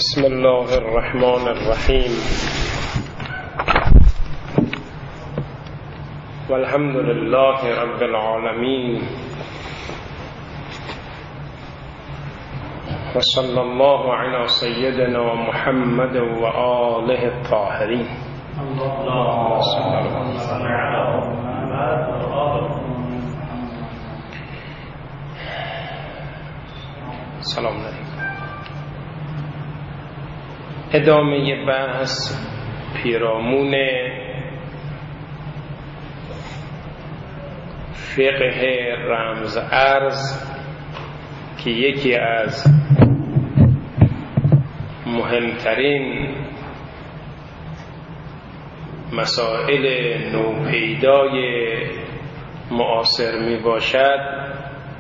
بسم الله الرحمن الرحیم والحمد لله رب العالمین و صلی الله علی سیدنا محمد و آله الطاهرین. اللهم صل علی محمد. سلام علیکم. ادامه بحث پیرامون فقه رمز ارز که یکی از مهمترین مسائل نوپیدای معاصر می باشد.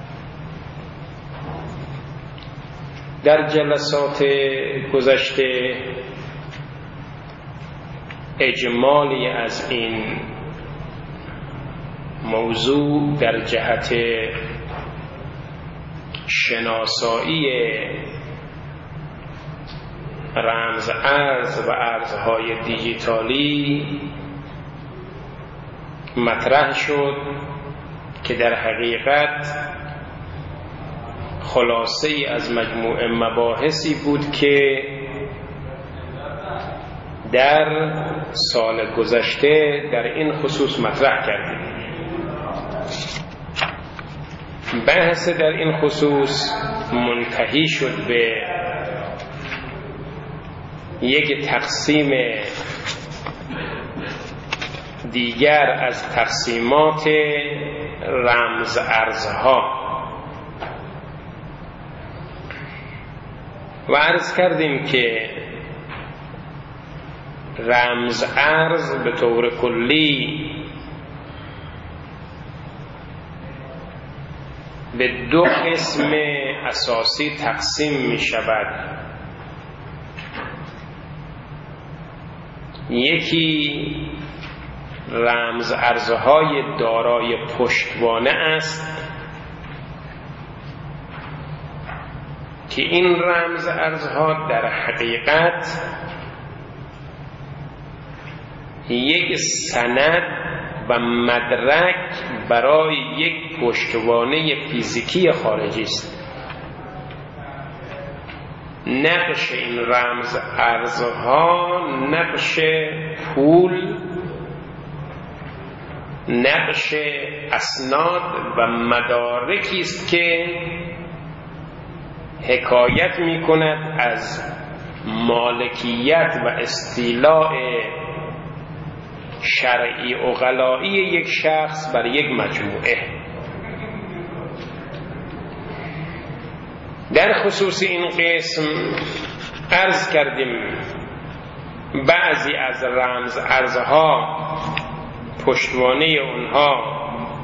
در جلسات گذشته اجمالی از این موضوع در جهت شناسایی رمز ارز و ارزهای دیجیتالی مطرح شد که در حقیقت خلاصه ای از مجموعه مباحثی بود که در سال گذشته در این خصوص مطرح کردیم. بحث در این خصوص منتهی شد به یک تقسیم دیگر از تقسیمات رمز ارزها و عرض کردیم که رمز ارز به طور کلی به دو قسم اساسی تقسیم می شود. یکی رمز ارزهای دارای پشتوانه است که این رمز ارزها در حقیقت یک سند و مدرک برای یک پشتوانه فیزیکی خارجی است. نقش این رمز ارزها نقش پول، نقش اسناد و مدارکی است که حکایت می کند از مالکیت و استیلاء شرعی عقلائی یک شخص بر یک مجموعه. در خصوص این قسم عرض کردیم بعضی از رمز ارزها پشتوانه اونها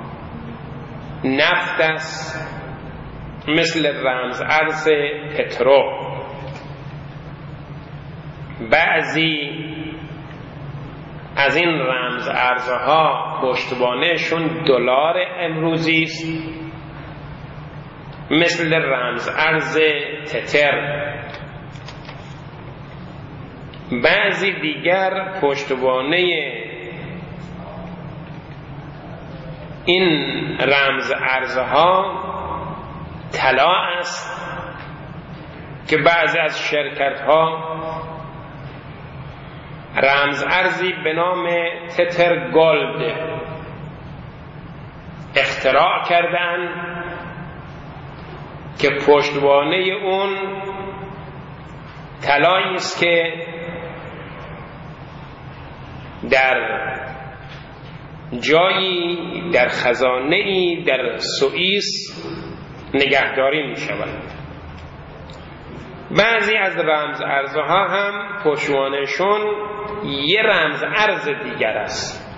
نفت است، مثل رمز ارز پترو. بعضی از این رمز ارزها پشتوانهشون دلار امروزی است، مثل رمز ارز تتر. بعضی دیگر پشتوانه این رمز ارزها طلا است که بعضی از شرکت ها رمز ارزی به نام تتر گولد اختراع کردن که پشتوانه اون طلایی است که در جایی در خزانه‌ای در سوئیس نگهداری می شود. بعضی از رمز ارزها هم پشتوانه‌شون یه رمز ارز دیگر است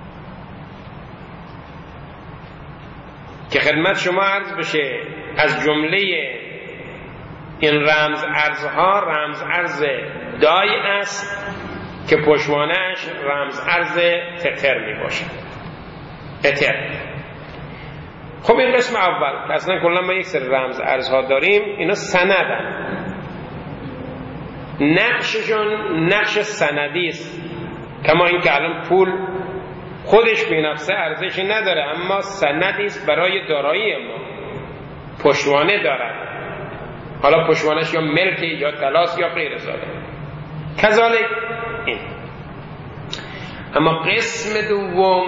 که خدمت شما عرض بشه از جمله این رمز ارزها رمز ارز دای است که پشتوانه‌اش رمز ارز تتر می باشد. تتر. خب این قسم اول اصلا کلا ما یک سری رمز ارزها داریم، اینا سندن. نقششون نقش سندی است، کما اینکه الان پول خودش به نفسه ارزشی نداره، اما سندی است برای دارایی ما، پشتوانه دارد. حالا پشتوانش یا ملک یا طلاست یا غیر ذالک. کذالک این. اما قسم دوم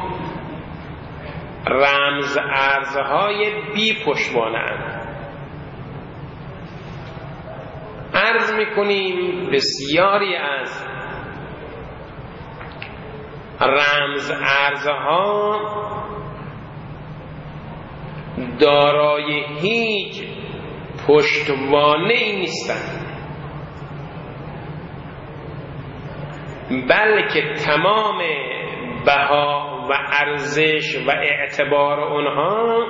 رمز ارزهای بی پشتوانه اند. عرض میکنیم بسیاری از رمز ارزها دارای هیچ پشتوانه ای نیستند، بلکه تمام بها و ارزش و اعتبار اونها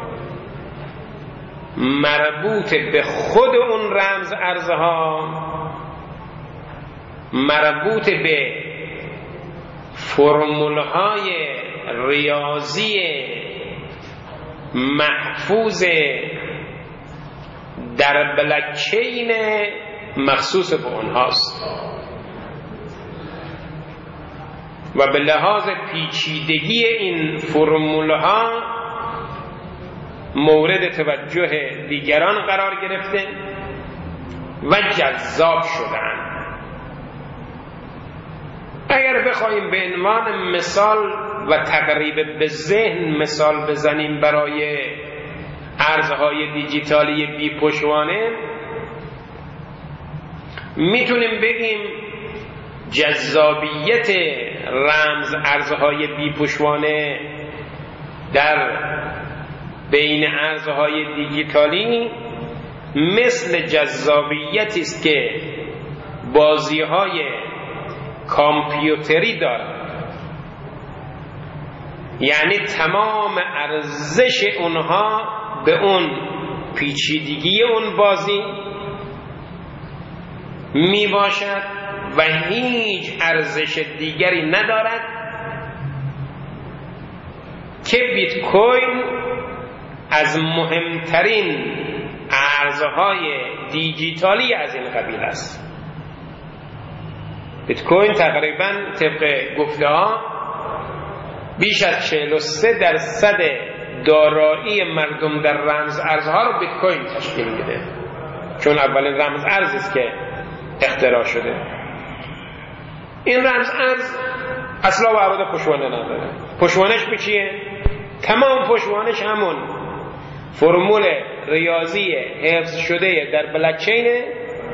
مربوط به خود اون رمز ارزها، مربوط به فرمولهای ریاضی محفوظ در بلاکچین مخصوص به اونهاست و به لحاظ پیچیدگی این فرمولها مورد توجه دیگران قرار گرفته و جذاب شدن. اگر بخوایم به عنوان مثال و تقریب به ذهن مثال بزنیم برای ارزهای دیجیتالی بی پشتوانه، میتونیم بگیم جذابیت رمز ارزهای بی پشتوانه در بین ارزهای دیجیتالی مثل جذابیتی است که بازی‌های کامپیوتری دارد، یعنی تمام ارزش اونها به اون پیچیدگی اون بازی می باشد و هیچ ارزش دیگری ندارد که بیت کوین از مهمترین ارزهای دیجیتالی از این قبیل است. بیت کوین تقریبا طبق گفته ها بیش از 43% دارایی مردم در رمز ارزها رو بیت کوین تشکیل میده، چون اولین رمز ارزی است که اختراع شده. این رمز ارز اصلا و ابدا پشتوانه نداره. پشتوانش به چیه؟ تمام پشتوانش همون فرمول ریاضی حفظ شده در بلاکچینه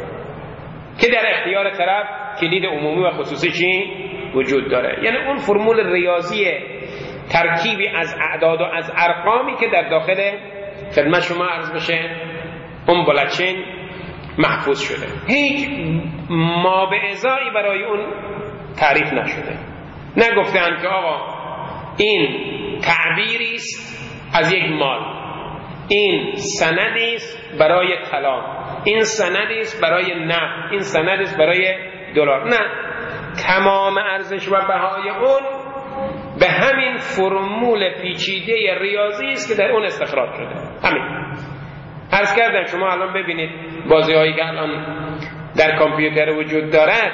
که در اختیار طرف کلید عمومی و خصوصی چی وجود داره. یعنی اون فرمول ریاضی ترکیبی از اعداد و از ارقامی که در داخل خدمت شما عرض بشه اون بلاکچین محفوظ شده، هیچ ما به ازایی برای اون تعریف نشده. نگفتن که آقا این تعبیری است از یک مال، این سندی است برای طلا، این سندی است برای نفت، این سندی است برای دلار. نه، تمام ارزش و بهای اون به همین فرمول پیچیده ریاضی است که در اون استخراج شده. همین عرض کردم. شما الان ببینید بازی هایی که الان در کامپیوتر وجود دارد،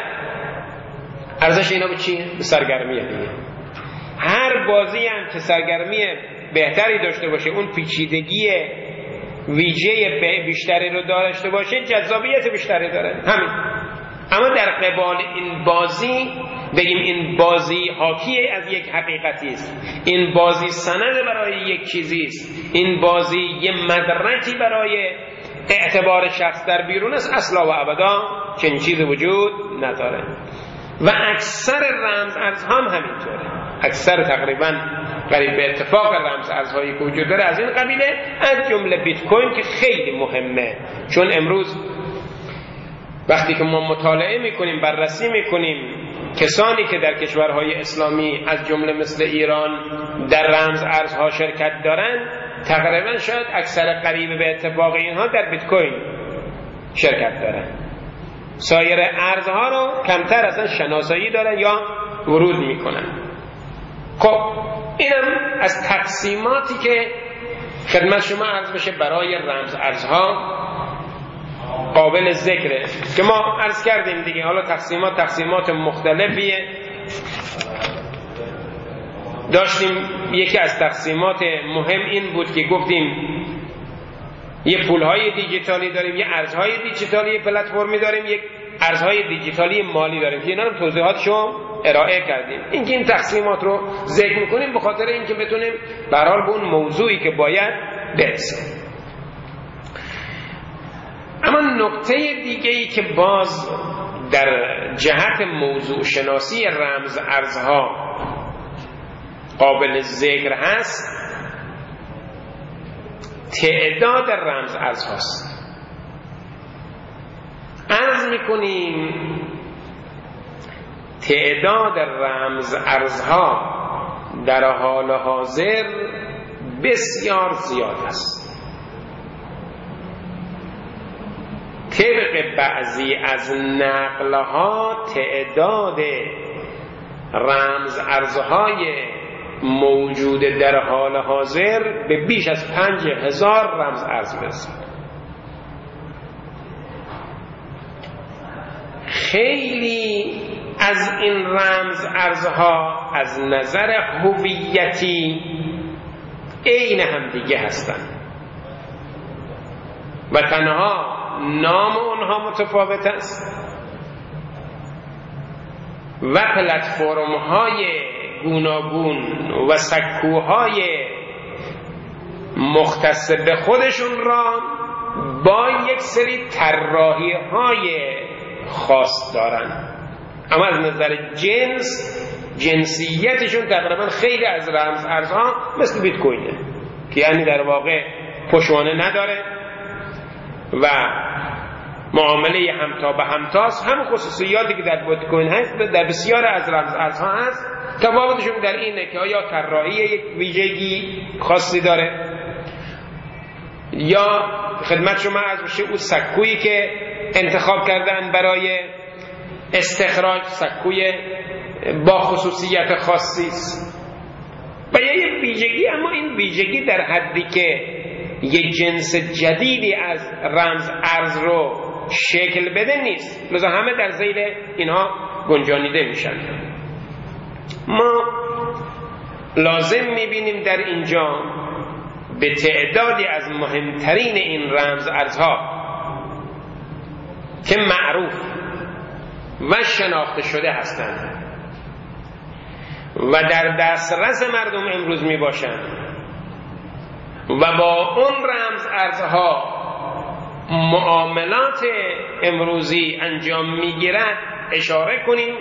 ارزش اینا به چیه؟ به سرگرمیه دیگه. هر بازی هم که سرگرمی بهتری داشته باشه، اون پیچیدگی ویژه بیشتری رو داشته باشه، جذابیت بیشتری داره. همین. اما در قبال این بازی بگیم این بازی حاکی از یک حقیقتی است، این بازی سند برای یک چیزی است، این بازی یه مدرکی برای اعتبار شخص در بیرون است، اصلا و ابدا چنین چیزی وجود نداره. و اکثر رمز ارزها هم همینطوره. اکثر تقریبا قریب به اتفاق رمز ارزهایی که وجود داره از این قبیله، از جمله بیت کوین که خیلی مهمه. چون امروز وقتی که ما مطالعه میکنیم، بررسی میکنیم کسانی که در کشورهای اسلامی از جمله مثل ایران در رمز ارزها شرکت دارن، تقریبا شاید اکثر قریب به اتفاق اینها در بیت کوین شرکت دارن. سایر ارزها رو کمتر اصلا شناسایی دارن یا ورود میکنن. خب اینم از تقسیماتی که خدمت شما عرض بشه برای رمز ارزها قابل ذکره که ما عرض کردیم دیگه. حالا تقسیمات مختلفیه داشتیم. یکی از تقسیمات مهم این بود که گفتیم یه پولهای دیجیتالی داریم، یه ارزهای دیجیتالی پلتفرمی داریم، یک ارزهای دیجیتالی مالی داریم که اینا رو توضیحاتشو ارائه کردیم. اینکه این تقسیمات رو ذکر میکنیم به خاطر اینکه بتونیم به هر حال به اون موضوعی که باید برسیم. اما نکته دیگه‌ای که باز در جهت موضوع شناسی رمز ارزها قابل ذکر هست تعداد رمز ارزهاست. عرض میکنیم تعداد رمز ارزها در حال حاضر بسیار زیاد است. طبق بعضی از نقلها تعداد رمز ارزهای موجود در حال حاضر به بیش از 5000 رمز ارز برسید. خیلی از این رمز ارزها از نظر هویتی عین هم دیگه هستند و تنها نام اونها متفاوت است و پلتفرم های گوناگون و سکوهای مختص به خودشون را با یک سری طراحی های خاص دارن، اما از نظر جنسیتشون تقریبا خیلی از رمز ارزها مثل بیت کوینه که یعنی در واقع پشتوانه نداره و معامله همتا به همتاست. هم خصوصیاتی که در بیت کوین هست در بسیار از رمز ارزها هست. تفاوتشون در اینه که آیا طراحی یک ویژگی خاصی داره یا خدمت شما عرض بشه اون سکویی که انتخاب کردن برای استخراج سکوی با خصوصیت خاصی است و یه ویژگی، اما این ویژگی در حدی که یه جنس جدیدی از رمز ارز رو شکل بده نیست، لذا همه در ذیل اینها گنجانیده میشن. ما لازم میبینیم در اینجا به تعدادی از مهمترین این رمز ارزها که معروف و شناخته شده هستند و در دسترس مردم امروز می باشند و با اون رمز ارزها معاملات امروزی انجام می گیرد اشاره کنیم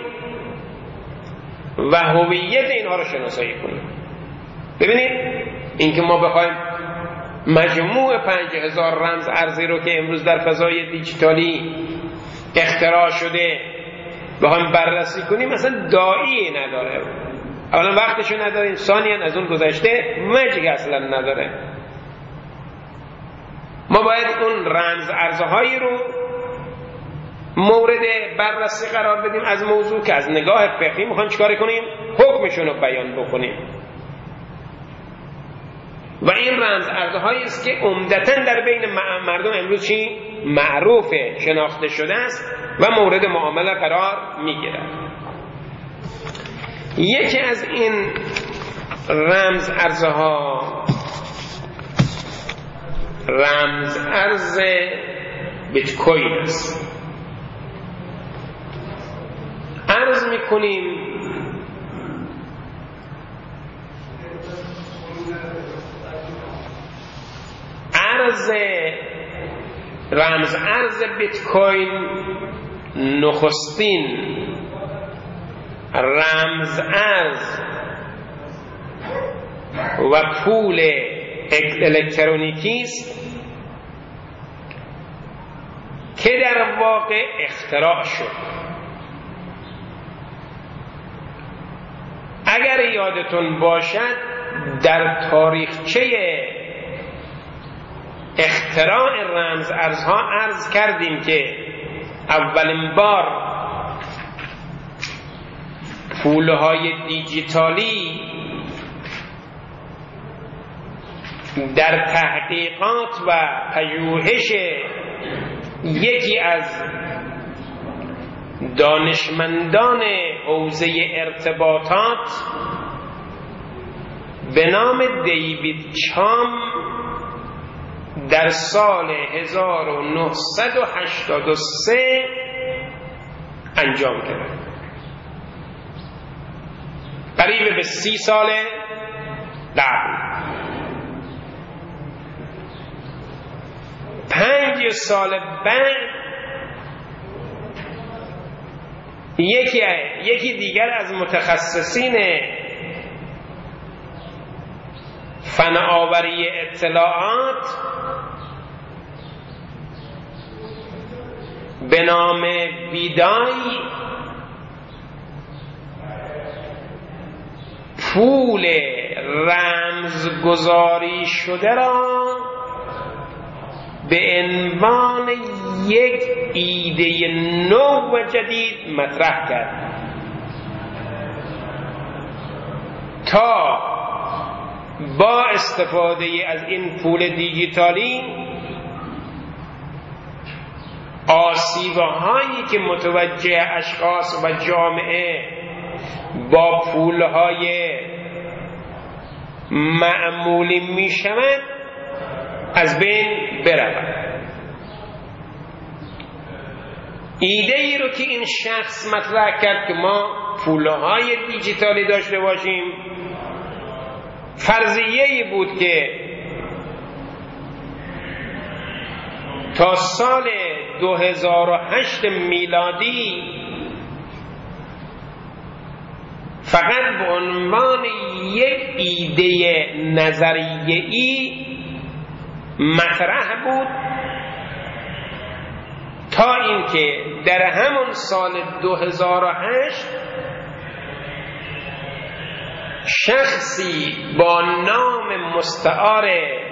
و هویت اینها رو شناسایی کنیم. ببینید اینکه ما بخوایم مجموع 5000 رمز ارزی رو که امروز در فضای دیجیتالی اختراع شده بخوایم بررسی کنیم مثلا داعی نداره، اولا وقتشو نداریم، ثانیاً از اون گذشته وجهی اصلا نداره. ما باید اون رمز ارزهایی رو مورد بررسی قرار بدیم از موضوع که از نگاه فقهی میخوایم چیکار کنیم؟ حکمشون رو بیان بکنیم. و این رمز ارزهایی است که عمدتاً در بین مردم امروز چی؟ معروفه، شناخته شده است و مورد معامله قرار میگیرد. یکی از این رمز ارزها رمز ارز بیت کوین است. عرض میکنیم رمز ارز بیت کوین نخستین رمز ارز و پول الکترونیکی است که در واقع اختراع شد. اگر یادتون باشد در تاریخچه اختراع رمز ارزها عرض کردیم که اولین بار پولهای دیجیتالی در تحقیقات و پژوهش یکی از دانشمندان حوزه ارتباطات به نام دیوید چام در سال 1983 انجام کرد. قریب به 30 سال قبل. 5 سال بعد یکی دیگر از متخصصین فناوری اطلاعات به نام بیدای پول رمزگذاری شده را به عنوان یک ایده نو و جدید مطرح کرد تا با استفاده از این پول دیجیتالی آسیب‌هایی که متوجه اشخاص و جامعه با پول‌های معمولی می‌شود از بین برود. ایده ای رو که این شخص مطرح کرد که ما پول‌های دیجیتالی داشته باشیم، فرضیه‌ای بود که تا سال 2008 میلادی فقط به عنوان یک ایده نظریه‌ای مطرح بود، تا اینکه در همون سال 2008 شخصی با نام مستعار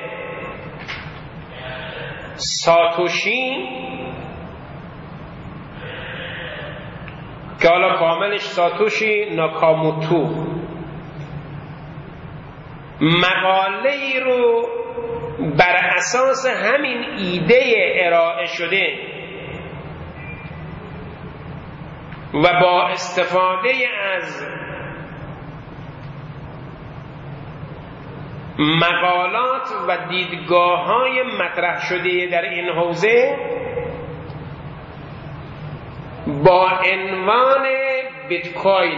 ساتوشی که حالا کاملش ساتوشی ناکاموتو مقاله‌ای رو بر اساس همین ایده ارائه شده و با استفاده از مقالات و دیدگاه‌های مطرح شده در این حوزه با عنوان بیت کوین،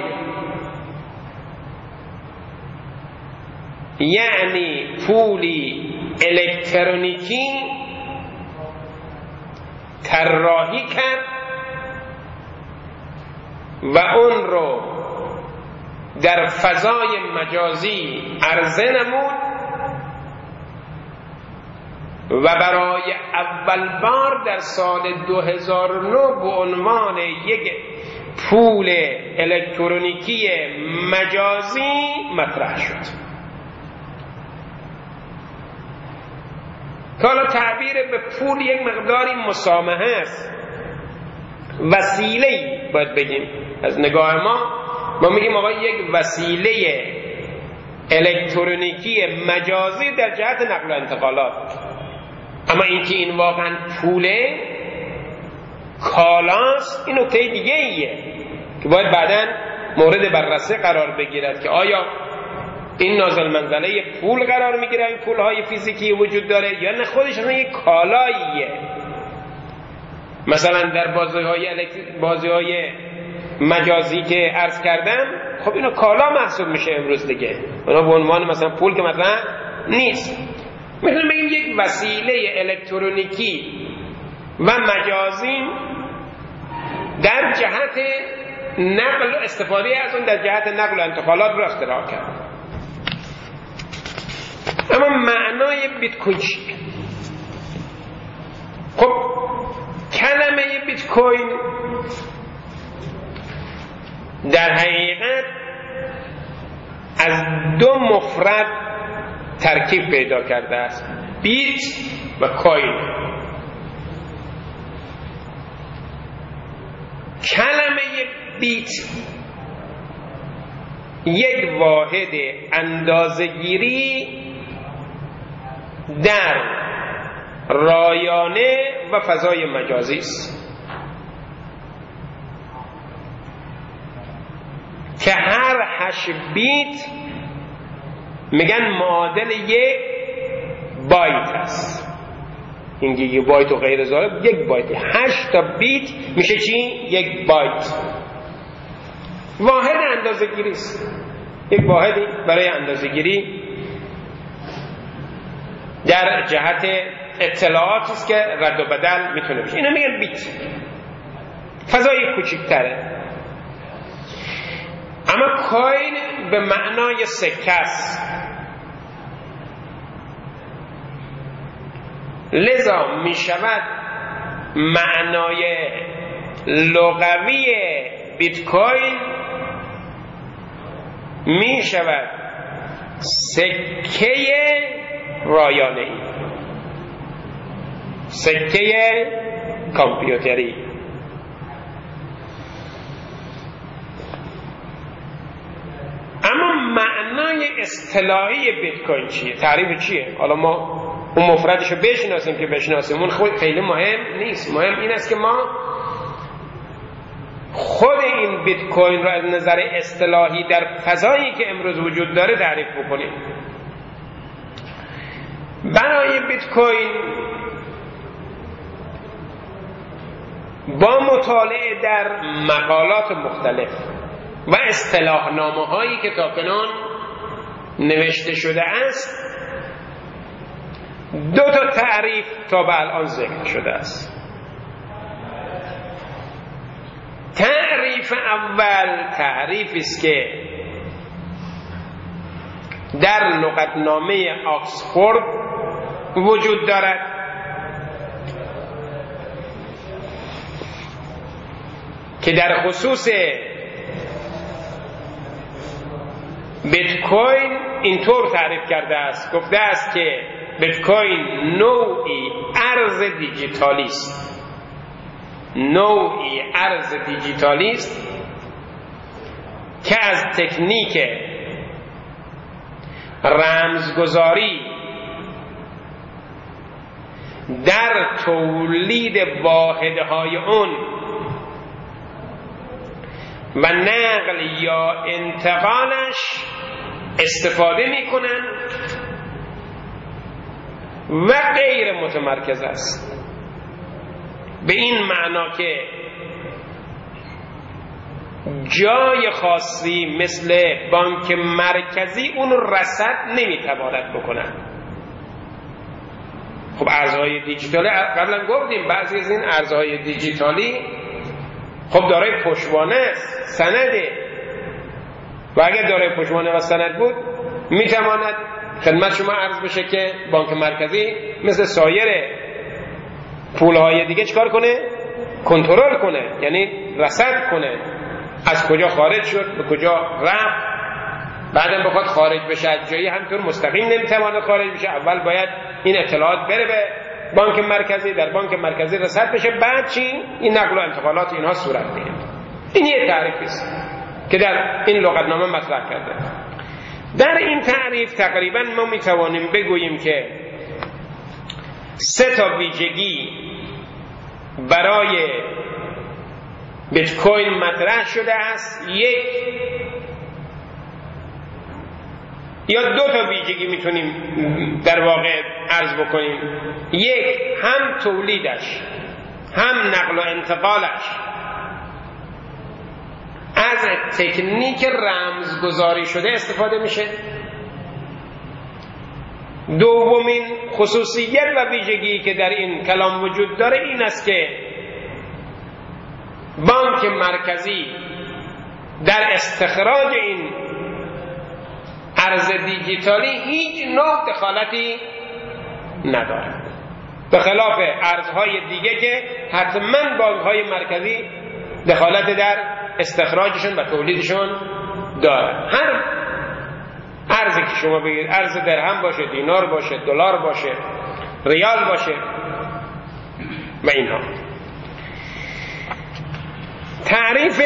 یعنی پولی الکترونیکی، طراحی کرد و اون رو در فضای مجازی عرضه نمود و برای اول بار در سال 2009 به عنوان یک پول الکترونیکی مجازی مطرح شد. که حالا تعبیر به پول یک مقداری مسامحه است، وسیله‌ای باید بگیم. از نگاه ما میگیم آقا یک وسیله الکترونیکی مجازی در جهت نقل و انتقالات، اما اینکه این واقعا پوله، کالاست، این نکته دیگه ایه که باید بعداً مورد بررسی قرار بگیرد که آیا این نازل منزله پول قرار میگیره، این پولهای فیزیکی وجود داره یا نه خودش اصلا یک کالاییه. مثلا در بازی‌های مجازی که عرض کردم، خب اینو کالا محسوب میشه امروز دیگه، اونا به عنوان مثلا پول که مثلا نیست. مثلا بگیم یک وسیله الکترونیکی و مجازی در جهت نقل و استفاده از اون در جهت نقل و انتقالات رو اختراع کرد. اما معنای بیت کوین چیه؟ خب کلمه بیت کوین در حقیقت از دو مفرد ترکیب پیدا کرده است، بیت و کوین. کلمه بیت یک واحد اندازه‌گیری در رایانه و فضای مجازی است که هر 8 بیت میگن معادل 1 بایت است. این گیگابایت و غیر ذالک 1 بایت. 8 تا بیت میشه چی؟ 1 بایت. واحد اندازه‌گیری است. یک واحدی برای اندازه‌گیری در جهت اطلاعاتی است که رد و بدل میتونه بشه. اینا میگن بیت. فضای کوچکتره. اما کوین به معنای سکه است. لذا می شود معنای لغوی بیت کوین می شود سکه رایانه ای، سکه کامپیوتری. اما معنای اصطلاحی بیت کوین چیه؟ تعریف چیه؟ حالا ما اون مفردش رو بشناسیم که بشناسیم، اون خیلی مهم نیست. مهم این است که ما خود این بیت کوین رو از نظر اصطلاحی در فضایی که امروز وجود داره تعریف بکنیم. برای بیت کوین با مطالعه در مقالات مختلف و اصطلاحنامه هایی که تاکنون نوشته شده است، 2 تا تعریف تا به الان ذکر شده است. تعریف اول تعریفی است که در لغتنامه آکسفورد وجود دارد که در خصوص بیت کوین اینطور تعریف کرده است. گفته است که بیت کوین نوعی ارز دیجیتالی است. نوعی ارز دیجیتالی است که از تکنیک رمزگذاری در تولید واحدهای اون و نقل یا انتقالش استفاده میکنن و غیر متمرکز است. به این معنا که جای خاصی مثل بانک مرکزی اون رصد نمیتواند بکنن. خب ارزهای دیجیتالی قبلا گفتیم بعضی از این ارزهای دیجیتالی خب دارای پشتوانه است، سنده، و اگر دارای پشتوانه و سند بود میتواند خدمت شما عرض بشه که بانک مرکزی مثل سایر پولهای دیگه چکار کنه؟ کنترل کنه، یعنی رصد کنه از کجا خارج شد به کجا رفت، بعدم بخواد خارج بشه از جایی همینطور مستقیم نمیتواند خارج بشه. اول باید این اطلاعات بره به بانک مرکزی، در بانک مرکزی رصد بشه، بعد چی؟ این نقل و انتقالات اینها صورت میگیره. این یه تعریفی است که در این لغتنامه مطرح کرده. در این تعریف تقریبا ما میتوانیم بگوییم که 3 تا ویژگی برای بیت کوین مطرح شده است. 1 یا 2 تا ویژگی میتونیم در واقع عرض بکنیم. 1 هم تولیدش هم نقل و انتقالش از تکنیک رمزگذاری شده استفاده میشه. دومین خصوصیت و ویژگی که در این کلام وجود داره این است که بانک مرکزی در استخراج این ارز دیجیتالی هیچ نوع دخالتی ندارد، به خلاف ارزهای دیگه که حتما بانک‌های مرکزی دخالت در استخراجشون و تولیدشون دارد. هر ارزی که شما بگید، ارز درهم باشه، دینار باشه، دلار باشه، ریال باشه و اینها. تعریف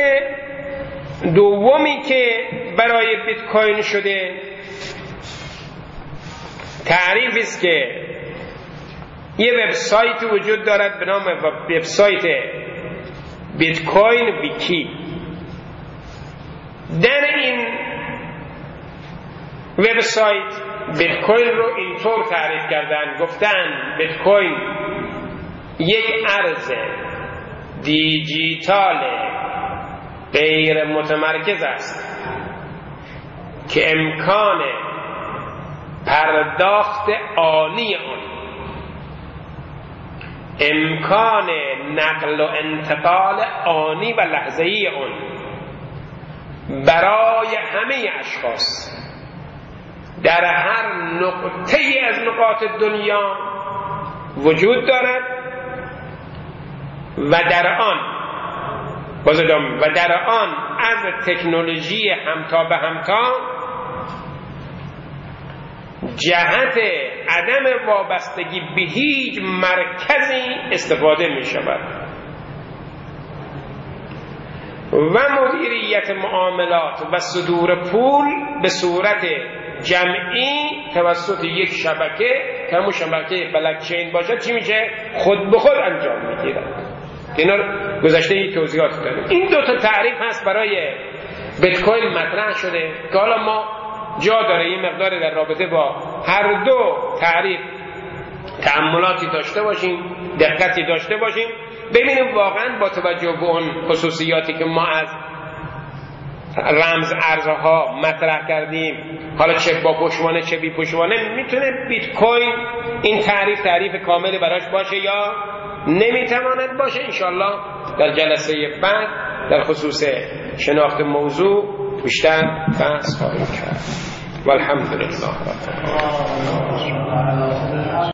دومی که برای بیت کوین شده تعریفی است که یه وبسایت وجود دارد به نام وبسایت بیت کوین ویکی. در این وبسایت بیت کوین رو اینطور تعریف کردن، گفتن بیت کوین یک ارز دیجیتال غیر متمرکز است که امکان پرداخت آنی آن، امکان نقل و انتقال آنی و لحظه‌ای آن برای همه اشخاص در هر نقطه‌ای از نقاط دنیا وجود دارد و در آن از تکنولوژی همتا به همتا جهت عدم وابستگی به هیچ مرکزی استفاده می شود و مدیریت معاملات و صدور پول به صورت جمعی توسط یک شبکه که همون شبکه بلاکچین باشد چی میشه؟ خود به خود انجام میگیرد. اینا گذشته این توضیحات داریم. این دو تا تعریف هست برای بیت کوین مطرح شده که حالا ما جا داره یه مقدار در رابطه با هر دو تعریف تأملاتی داشته باشیم، دقتی داشته باشیم، ببینیم واقعا با توجه به اون خصوصیاتی که ما از رمز ارزها مطرح کردیم، حالا چه با پشتوانه چه بی پشتوانه، میتونه بیت کوین این تعریف کاملی براش باشه یا نمیتواند باشه. انشالله در جلسه بعد در خصوص شناخت موضوع بیشتر بحث خواهیم کرد. والحمدلله.